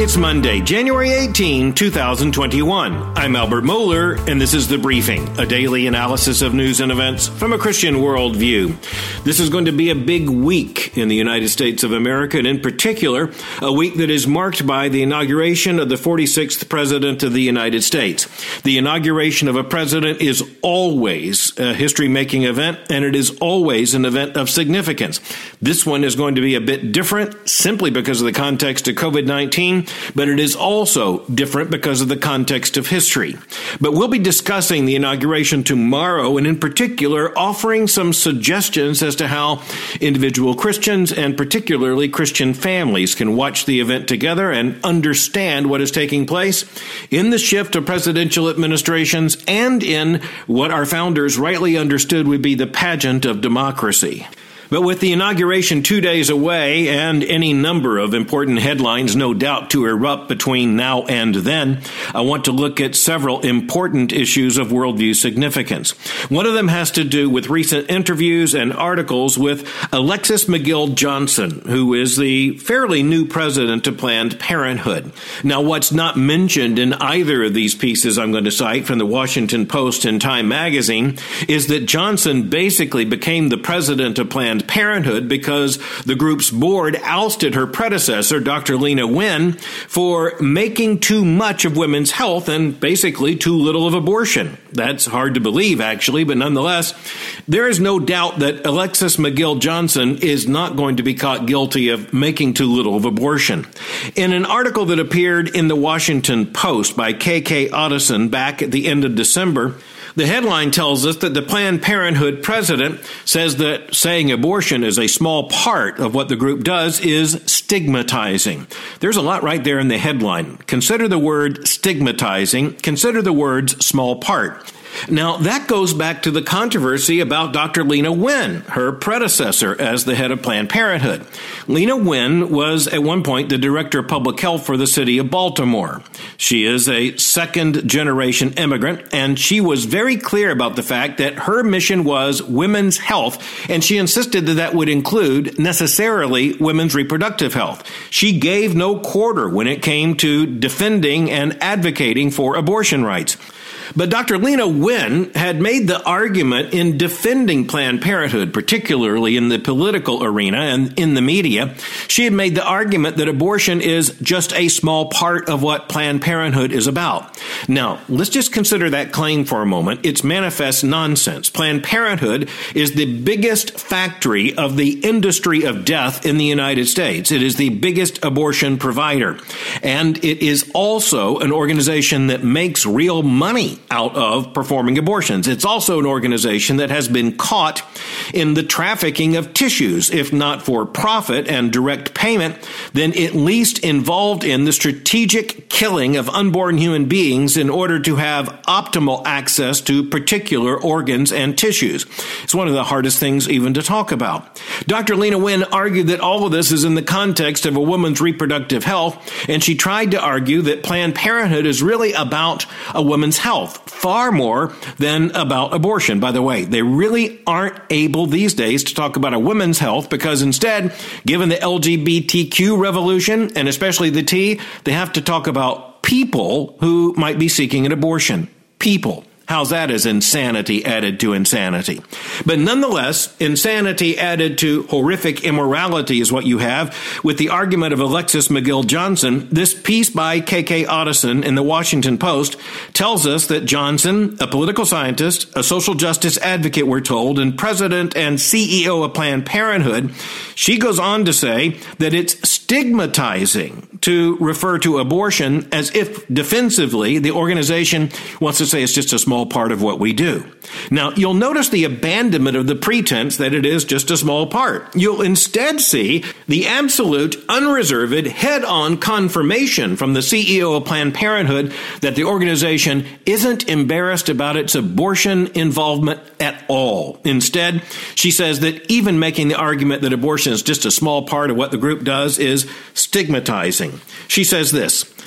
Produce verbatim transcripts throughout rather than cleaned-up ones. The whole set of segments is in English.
It's Monday, January eighteenth, twenty twenty-one. I'm Albert Moeller, and this is The Briefing, a daily analysis of news and events from a Christian worldview. This is going to be a big week in the United States of America, and in particular, a week that is marked by the inauguration of the forty-sixth President of the United States. The inauguration of a president is always a history-making event, and it is always an event of significance. This one is going to be a bit different simply because of the context of covid nineteen, but it is also different because of the context of history. But we'll be discussing the inauguration tomorrow, and in particular, offering some suggestions as to how individual Christians and particularly Christian families can watch the event together and understand what is taking place in the shift of presidential administrations and in what our founders rightly understood would be the pageant of democracy. But with the inauguration two days away and any number of important headlines no doubt to erupt between now and then, I want to look at several important issues of worldview significance. One of them has to do with recent interviews and articles with Alexis McGill Johnson, who is the fairly new president of Planned Parenthood. Now, what's not mentioned in either of these pieces I'm going to cite from the Washington Post and Time magazine is that Johnson basically became the president of Planned Parenthood because the group's board ousted her predecessor, Doctor Lena Nguyen, for making too much of women's health and basically too little of abortion. That's hard to believe, actually, but nonetheless, there is no doubt that Alexis McGill Johnson is not going to be caught guilty of making too little of abortion. In an article that appeared in the Washington Post by K K Otteson back at the end of December, the headline tells us that the Planned Parenthood president says that saying abortion is a small part of what the group does is stigmatizing. There's a lot right there in the headline. Consider the word stigmatizing. Consider the words small part. Now, that goes back to the controversy about Doctor Lena Nguyen, her predecessor as the head of Planned Parenthood. Lena Nguyen was at one point the director of public health for the city of Baltimore. She is a second-generation immigrant, and she was very clear about the fact that her mission was women's health, and she insisted that that would include necessarily women's reproductive health. She gave no quarter when it came to defending and advocating for abortion rights. But Doctor Lena Nguyen had made the argument in defending Planned Parenthood, particularly in the political arena and in the media. She had made the argument that abortion is just a small part of what Planned Parenthood is about. Now, let's just consider that claim for a moment. It's manifest nonsense. Planned Parenthood is the biggest factory of the industry of death in the United States. It is the biggest abortion provider. And it is also an organization that makes real money out of performing abortions. It's also an organization that has been caught in the trafficking of tissues, if not for profit and direct payment, then at least involved in the strategic killing of unborn human beings in order to have optimal access to particular organs and tissues. It's one of the hardest things even to talk about. Doctor Lena Nguyen argued that all of this is in the context of a woman's reproductive health, and she tried to argue that Planned Parenthood is really about a woman's health, far more than about abortion. By the way, they really aren't able these days to talk about a woman's health because instead, given the L G B T Q revolution, and especially the T, they have to talk about people who might be seeking an abortion. People. How's that as insanity added to insanity? But nonetheless, insanity added to horrific immorality is what you have with the argument of Alexis McGill Johnson. This piece by K K Otteson in the Washington Post tells us that Johnson, a political scientist, a social justice advocate, we're told, and president and C E O of Planned Parenthood, she goes on to say that it's stigmatizing to refer to abortion as if defensively the organization wants to say it's just a small part of what we do. Now, you'll notice the abandonment of the pretense that it is just a small part. You'll instead see the absolute, unreserved, head-on confirmation from the C E O of Planned Parenthood that the organization isn't embarrassed about its abortion involvement at all. Instead, she says that even making the argument that abortion is just a small part of what the group does is stigmatizing. She says this,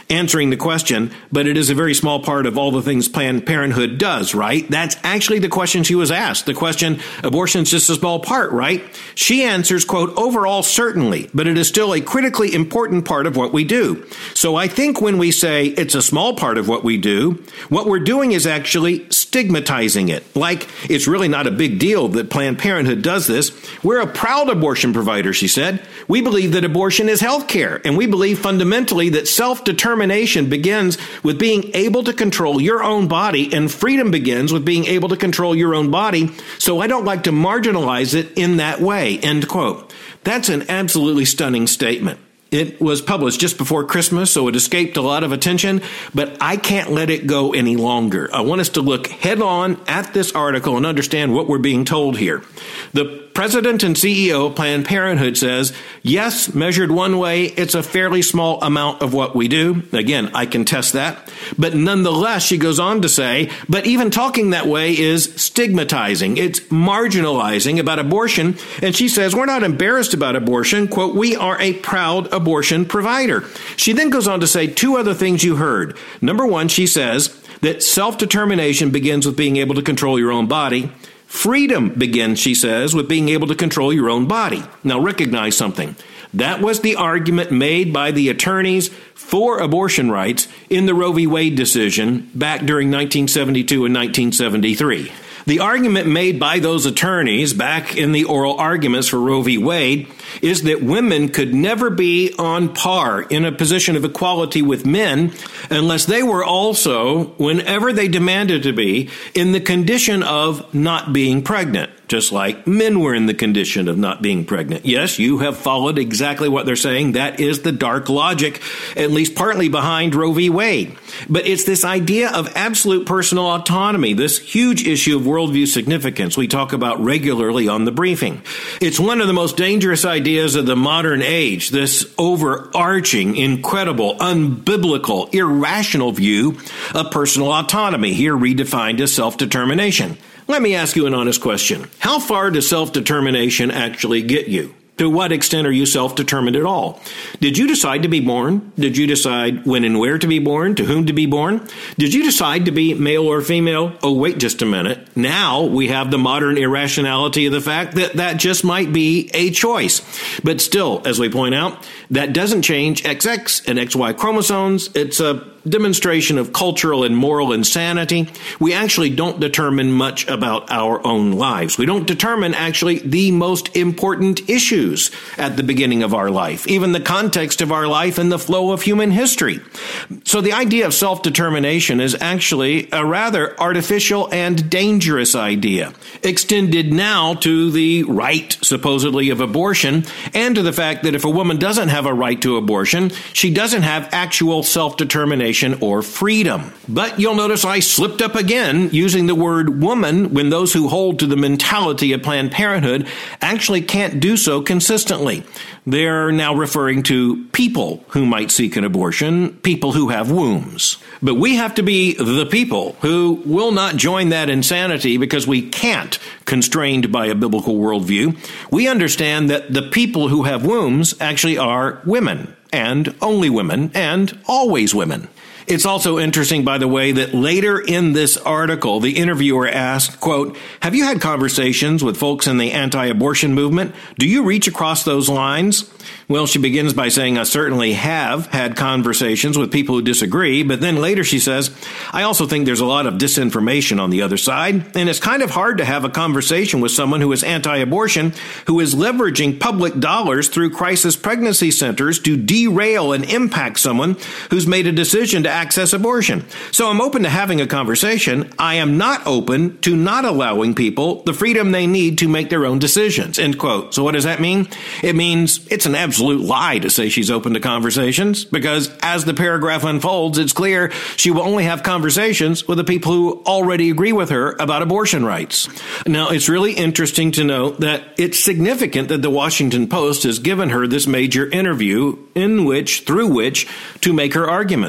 answering the question, but it is a very small part of all the things Planned Parenthood does, right? That's actually the question she was asked. The question, abortion's just a small part, right? She answers, quote, overall, certainly, but it is still a critically important part of what we do. So I think when we say it's a small part of what we do, what we're doing is actually stigmatizing it. Like it's really not a big deal that Planned Parenthood does this. We're a proud abortion provider, she said. We believe that abortion is health care, and we believe fundamentally that self-determination begins with being able to control your own body, and freedom begins with being able to control your own body. So I don't like to marginalize it in that way, end quote. That's an absolutely stunning statement. It was published just before Christmas, so it escaped a lot of attention, but I can't let it go any longer. I want us to look head on at this article and understand what we're being told here. The president and C E O of Planned Parenthood says, yes, measured one way, it's a fairly small amount of what we do. Again, I can test that. But nonetheless, she goes on to say, but even talking that way is stigmatizing. It's marginalizing about abortion. And she says, we're not embarrassed about abortion. Quote, we are a proud abortion provider. She then goes on to say two other things you heard. Number one, she says that self-determination begins with being able to control your own body. Freedom begins, she says, with being able to control your own body. Now recognize something. That was the argument made by the attorneys for abortion rights in the Roe v. Wade decision back during nineteen seventy-two and nineteen seventy-three. The argument made by those attorneys back in the oral arguments for Roe v. Wade is that women could never be on par in a position of equality with men unless they were also, whenever they demanded to be, in the condition of not being pregnant, just like men were in the condition of not being pregnant. Yes, you have followed exactly what they're saying. That is the dark logic, at least partly behind Roe v. Wade. But it's this idea of absolute personal autonomy, this huge issue of worldview significance we talk about regularly on the briefing. It's one of the most dangerous ideas of the modern age, this overarching, incredible, unbiblical, irrational view of personal autonomy, here redefined as self-determination. Let me ask you an honest question. How far does self-determination actually get you? To what extent are you self-determined at all? Did you decide to be born? Did you decide when and where to be born? To whom to be born? Did you decide to be male or female? Oh, wait just a minute. Now we have the modern irrationality of the fact that that just might be a choice. But still, as we point out, that doesn't change X X and X Y chromosomes. It's a demonstration of cultural and moral insanity. We actually don't determine much about our own lives. We don't determine actually the most important issues at the beginning of our life, even the context of our life and the flow of human history. So the idea of self-determination is actually a rather artificial and dangerous idea, extended now to the right, supposedly, of abortion, and to the fact that if a woman doesn't have a right to abortion, she doesn't have actual self-determination or freedom. But you'll notice I slipped up again using the word woman when those who hold to the mentality of Planned Parenthood actually can't do so consistently. They're now referring to people who might seek an abortion, people who have wombs. But we have to be the people who will not join that insanity because we can't, constrained by a biblical worldview. We understand that the people who have wombs actually are women, and only women, and always women. It's also interesting, by the way, that later in this article, the interviewer asked, quote, have you had conversations with folks in the anti-abortion movement? Do you reach across those lines? Well, she begins by saying, I certainly have had conversations with people who disagree, but then later she says, I also think there's a lot of disinformation on the other side, and it's kind of hard to have a conversation with someone who is anti-abortion, who is leveraging public dollars through crisis pregnancy centers to derail and impact someone who's made a decision to access abortion. So I'm open to having a conversation. I am not open to not allowing people the freedom they need to make their own decisions, end quote. So what does that mean? It means it's an absolute lie to say she's open to conversations, because as the paragraph unfolds, it's clear she will only have conversations with the people who already agree with her about abortion rights. Now, it's really interesting to note that it's significant that the Washington Post has given her this major interview in which, through which, to make her arguments.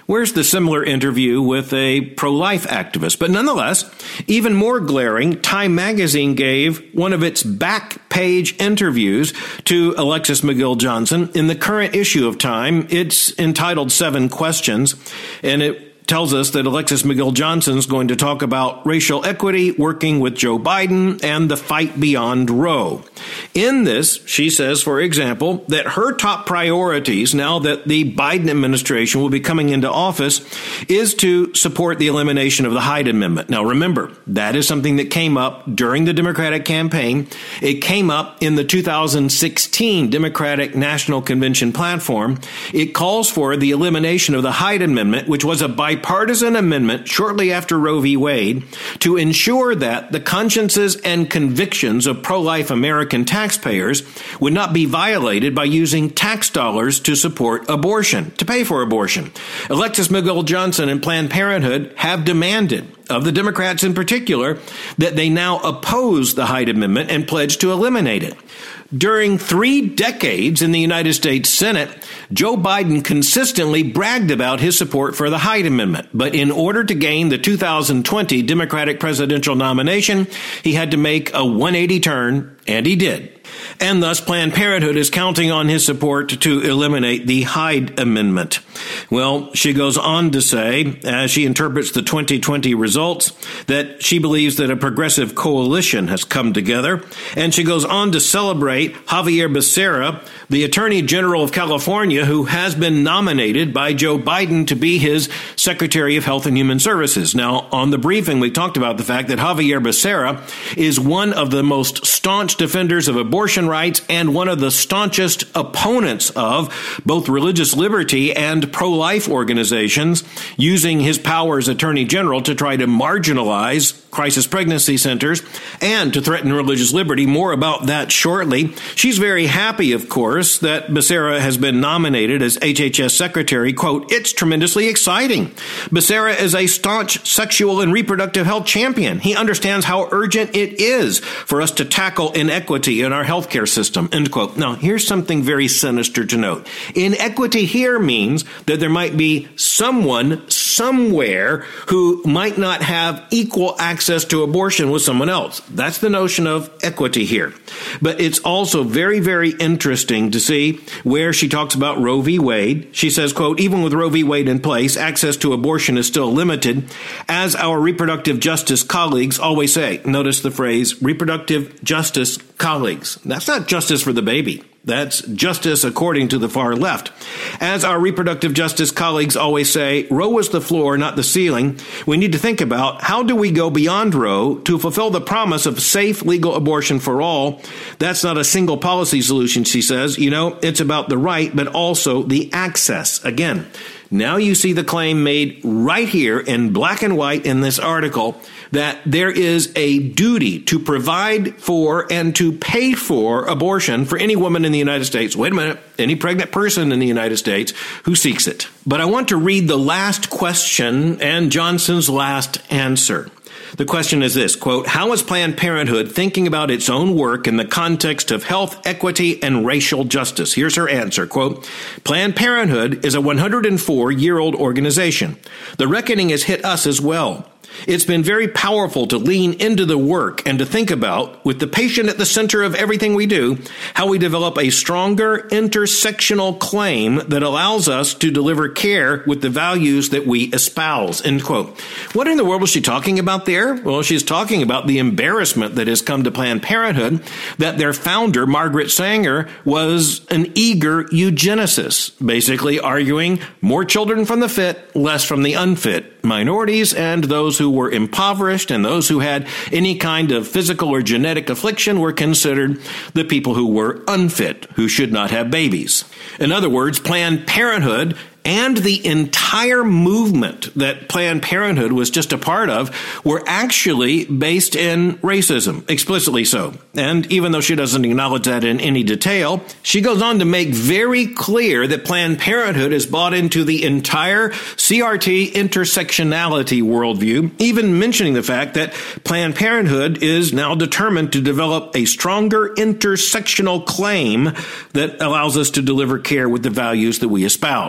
Where's the similar interview with a pro-life activist? But nonetheless, even more glaring, Time magazine gave one of its back page interviews to Alexis McGill Johnson in the current issue of Time. It's entitled Seven Questions, and it tells us that Alexis McGill Johnson is going to talk about racial equity, working with Joe Biden, and the fight beyond Roe. In this, she says, for example, that her top priorities now that the Biden administration will be coming into office is to support the elimination of the Hyde Amendment. Now, remember, that is something that came up during the Democratic campaign. It came up in the two thousand sixteen Democratic National Convention platform. It calls for the elimination of the Hyde Amendment, which was a bipartisan amendment shortly after Roe v. Wade to ensure that the consciences and convictions of pro-life American taxpayers would not be violated by using tax dollars to support abortion, to pay for abortion. Alexis McGill Johnson and Planned Parenthood have demanded of the Democrats in particular that they now oppose the Hyde Amendment and pledge to eliminate it. During three decades in the United States Senate, Joe Biden consistently bragged about his support for the Hyde Amendment. But in order to gain the two thousand twenty Democratic presidential nomination, he had to make a one eighty turn, and he did. And thus, Planned Parenthood is counting on his support to eliminate the Hyde Amendment. Well, she goes on to say, as she interprets the twenty twenty results, that she believes that a progressive coalition has come together. And she goes on to celebrate Xavier Becerra, the Attorney General of California, who has been nominated by Joe Biden to be his Secretary of Health and Human Services. Now, on the briefing, we talked about the fact that Xavier Becerra is one of the most staunch defenders of abortion rights and one of the staunchest opponents of both religious liberty and pro-life organizations, using his power as Attorney General to try to marginalize crisis pregnancy centers and to threaten religious liberty. More about that shortly. She's very happy, of course, that Becerra has been nominated as H H S Secretary. Quote, "It's tremendously exciting. Becerra is a staunch sexual and reproductive health champion. He understands how urgent it is for us to tackle inequity in our healthcare system." End quote. Now, here's something very sinister to note. Inequity here means that there might be someone somewhere who might not have equal access to abortion with someone else. That's the notion of equity here. But it's also very, very interesting to see where she talks about Roe v. Wade. She says, quote, "Even with Roe v. Wade in place, access to abortion is still limited, as our reproductive justice colleagues always say." Notice the phrase reproductive justice colleagues. That's not justice for the baby. That's justice according to the far left. As our reproductive justice colleagues always say, Roe was the floor, not the ceiling. We need to think about how do we go beyond Roe to fulfill the promise of safe, legal abortion for all. That's not a single policy solution, she says. You know, it's about the right, but also the access. Again, now you see the claim made right here in black and white in this article that there is a duty to provide for and to pay for abortion for any woman in the United States. Wait a minute, any pregnant person in the United States who seeks it. But I want to read the last question and Johnson's last answer. The question is this, quote, "How is Planned Parenthood thinking about its own work in the context of health, equity, and racial justice?" Here's her answer, quote, "Planned Parenthood is a one hundred four-year-old organization. The reckoning has hit us as well. It's been very powerful to lean into the work and to think about, with the patient at the center of everything we do, how we develop a stronger intersectional claim that allows us to deliver care with the values that we espouse," end quote. What in the world was she talking about there? Well, she's talking about the embarrassment that has come to Planned Parenthood, that their founder, Margaret Sanger, was an eager eugenicist, basically arguing more children from the fit, less from the unfit, minorities and those who were impoverished and those who had any kind of physical or genetic affliction were considered the people who were unfit, who should not have babies. In other words, Planned Parenthood and the entire movement that Planned Parenthood was just a part of were actually based in racism, explicitly so. And even though she doesn't acknowledge that in any detail, she goes on to make very clear that Planned Parenthood is bought into the entire C R T intersectionality worldview, even mentioning the fact that Planned Parenthood is now determined to develop a stronger intersectional claim that allows us to deliver care with the values that we espouse.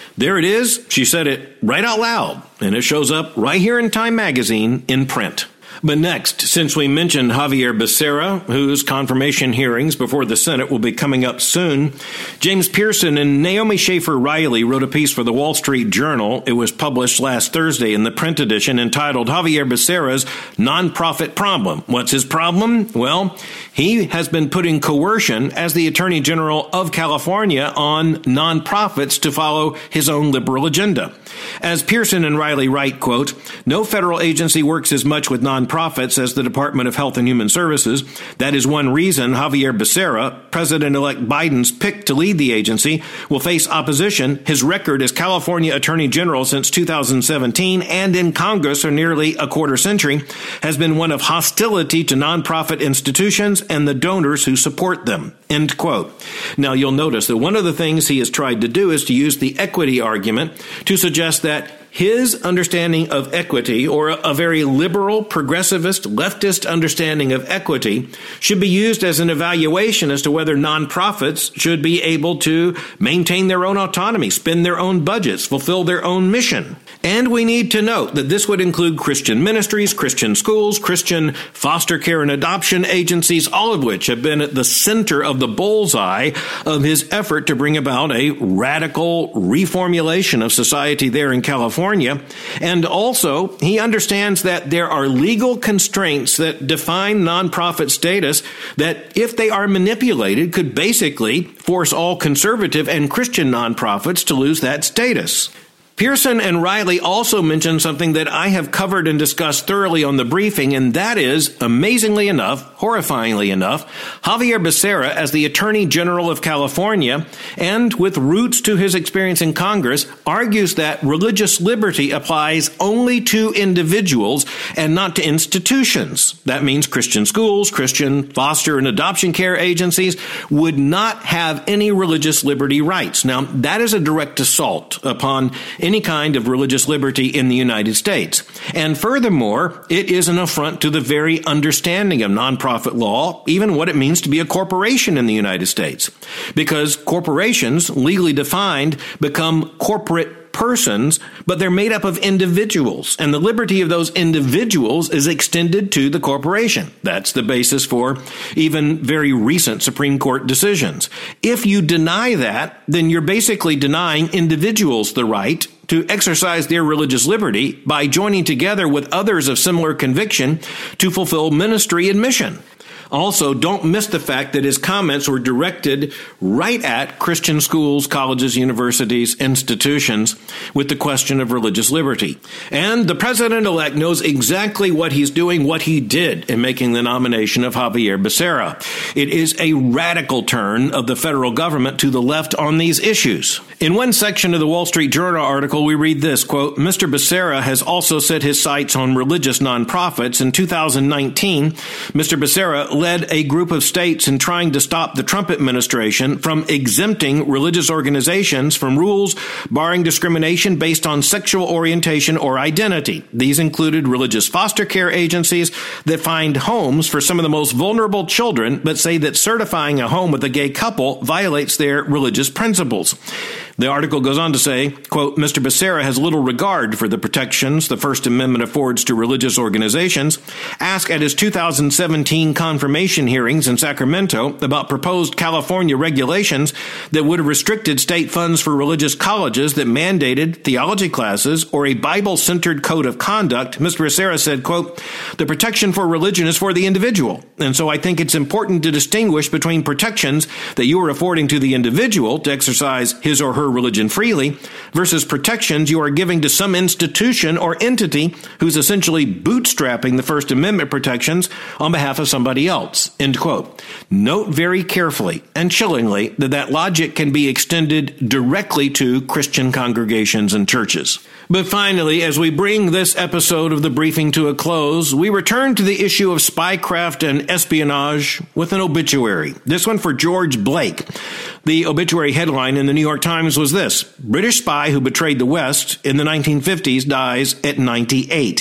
There it is. She said it right out loud, and it shows up right here in Time Magazine in print. But next, since we mentioned Xavier Becerra, whose confirmation hearings before the Senate will be coming up soon, James Pearson and Naomi Schaefer Riley wrote a piece for the Wall Street Journal. It was published last Thursday in the print edition entitled Xavier Becerra's Nonprofit Problem. What's his problem? Well, he has been putting coercion as the Attorney General of California on nonprofits to follow his own liberal agenda. As Pearson and Riley write, quote, no federal agency works as much with nonprofits as the Department of Health and Human Services. That is one reason Xavier Becerra, President-elect Biden's pick to lead the agency, will face opposition. His record as California Attorney General since two thousand seventeen and in Congress for nearly a quarter century has been one of hostility to nonprofit institutions and the donors who support them. End quote. Now, you'll notice that one of the things he has tried to do is to use the equity argument to suggest that his understanding of equity, or a very liberal, progressivist, leftist understanding of equity, should be used as an evaluation as to whether nonprofits should be able to maintain their own autonomy, spend their own budgets, fulfill their own mission. And we need to note that this would include Christian ministries, Christian schools, Christian foster care and adoption agencies, all of which have been at the center of the bullseye of his effort to bring about a radical reformulation of society there in California. And also, he understands that there are legal constraints that define nonprofit status that, if they are manipulated, could basically force all conservative and Christian nonprofits to lose that status. Pearson and Riley also mentioned something that I have covered and discussed thoroughly on the briefing, and that is, amazingly enough, horrifyingly enough, Xavier Becerra, as the Attorney General of California, and with roots to his experience in Congress, argues that religious liberty applies only to individuals and not to institutions. That means Christian schools, Christian foster and adoption care agencies would not have any religious liberty rights. Now, that is a direct assault upon any kind of religious liberty in the United States. And furthermore, it is an affront to the very understanding of nonprofit law, even what it means to be a corporation in the United States. Because corporations, legally defined, become corporate persons, but they're made up of individuals, and the liberty of those individuals is extended to the corporation. That's the basis for even very recent Supreme Court decisions. If you deny that, then you're basically denying individuals the right to exercise their religious liberty by joining together with others of similar conviction to fulfill ministry and mission. Also, don't miss the fact that his comments were directed right at Christian schools, colleges, universities, institutions with the question of religious liberty. And the president-elect knows exactly what he's doing, what he did in making the nomination of Xavier Becerra. It is a radical turn of the federal government to the left on these issues. In one section of the Wall Street Journal article, we read this, quote, Mister Becerra has also set his sights on religious nonprofits. In two thousand nineteen, Mister Becerra led a group of states in trying to stop the Trump administration from exempting religious organizations from rules barring discrimination based on sexual orientation or identity. These included religious foster care agencies that find homes for some of the most vulnerable children, but say that certifying a home with a gay couple violates their religious principles. The article goes on to say, quote, Mister Becerra has little regard for the protections the First Amendment affords to religious organizations. Asked at his two thousand seventeen confirmation hearings in Sacramento about proposed California regulations that would have restricted state funds for religious colleges that mandated theology classes or a Bible-centered code of conduct, Mister Becerra said, quote, the protection for religion is for the individual. And so I think it's important to distinguish between protections that you are affording to the individual to exercise his or her religion freely versus protections you are giving to some institution or entity who's essentially bootstrapping the First Amendment protections on behalf of somebody else, end quote. Note very carefully and chillingly that that logic can be extended directly to Christian congregations and churches. But finally, as we bring this episode of the briefing to a close, we return to the issue of spycraft and espionage with an obituary. This one for George Blake. The obituary headline in the New York Times was this: British spy who betrayed the West in the nineteen fifties dies at ninety-eight.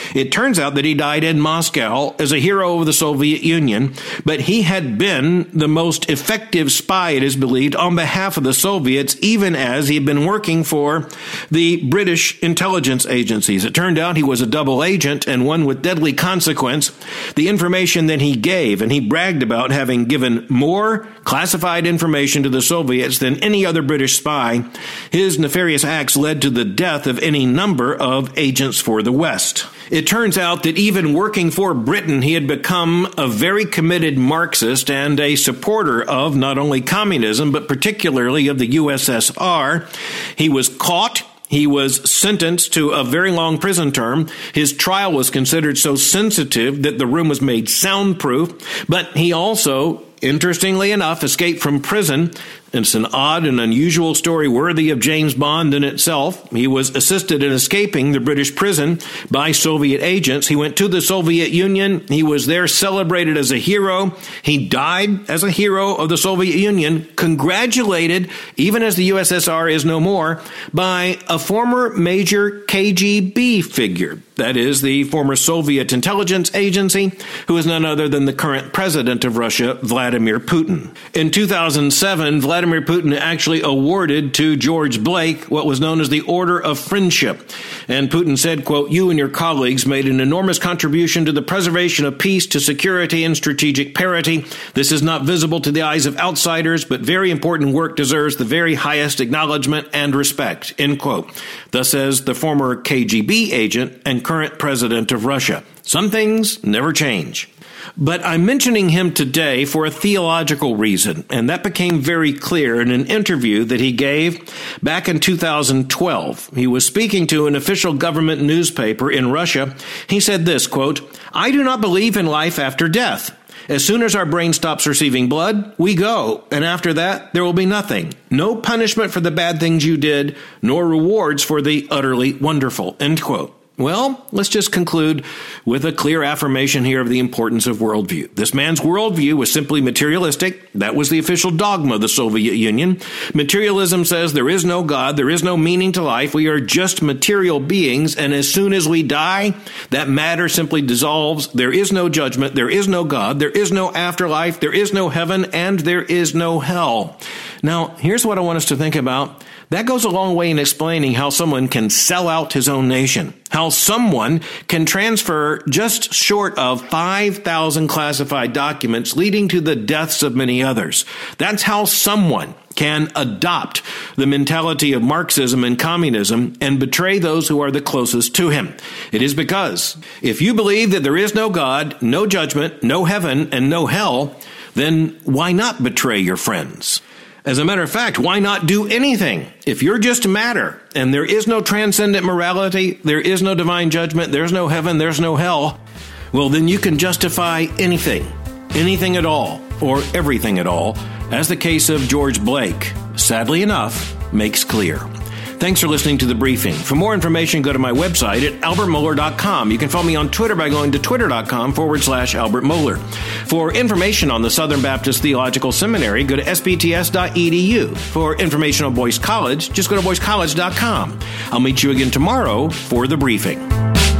It turns out that he died in Moscow as a hero of the Soviet Union, but he had been the most effective spy, it is believed, on behalf of the Soviets, even as he had been working for the British intelligence agencies. It turned out he was a double agent and one with deadly consequence. The information that he gave, and he bragged about having given more classified information to the Soviets than any other British spy, his nefarious acts led to the death of any number of agents for the West. It turns out that even working for Britain, he had become a very committed Marxist and a supporter of not only communism, but particularly of the U S S R. He was caught. He was sentenced to a very long prison term. His trial was considered so sensitive that the room was made soundproof, but he also, interestingly enough, escaped from prison. It's an odd and unusual story worthy of James Bond in itself. He was assisted in escaping the British prison by Soviet agents. He went to the Soviet Union. He was there celebrated as a hero. He died as a hero of the Soviet Union, congratulated, even as the U S S R is no more, by a former major K G B figure. That is, the former Soviet intelligence agency, who is none other than the current president of Russia, Vladimir Putin. In two thousand seven, Vladimir Putin actually awarded to George Blake what was known as the Order of Friendship. And Putin said, quote, "You and your colleagues made an enormous contribution to the preservation of peace, to security, and strategic parity. This is not visible to the eyes of outsiders, but very important work deserves the very highest acknowledgement and respect," end quote. Thus says the former K G B agent and current president of Russia. Some things never change. But I'm mentioning him today for a theological reason, and that became very clear in an interview that he gave back in two thousand twelve. He was speaking to an official government newspaper in Russia. He said this, quote, "I do not believe in life after death. As soon as our brain stops receiving blood, we go, and after that, there will be nothing. No punishment for the bad things you did, nor rewards for the utterly wonderful," end quote. Well, let's just conclude with a clear affirmation here of the importance of worldview. This man's worldview was simply materialistic. That was the official dogma of the Soviet Union. Materialism says there is no God, there is no meaning to life. We are just material beings, and as soon as we die, that matter simply dissolves. There is no judgment, there is no God, there is no afterlife, there is no heaven, and there is no hell. Now, here's what I want us to think about. That goes a long way in explaining how someone can sell out his own nation, how someone can transfer just short of five thousand classified documents, leading to the deaths of many others. That's how someone can adopt the mentality of Marxism and communism and betray those who are the closest to him. It is because if you believe that there is no God, no judgment, no heaven, and no hell, then why not betray your friends? As a matter of fact, why not do anything? If you're just matter and there is no transcendent morality, there is no divine judgment, there's no heaven, there's no hell, well, then you can justify anything, anything at all, or everything at all, as the case of George Blake, sadly enough, makes clear. Thanks for listening to The Briefing. For more information, go to my website at albert mohler dot com. You can follow me on Twitter by going to twitter.com forward slash Albert Mohler. For information on the Southern Baptist Theological Seminary, go to s b t s dot e d u. For information on Boyce College, just go to boyce college dot com. I'll meet you again tomorrow for The Briefing.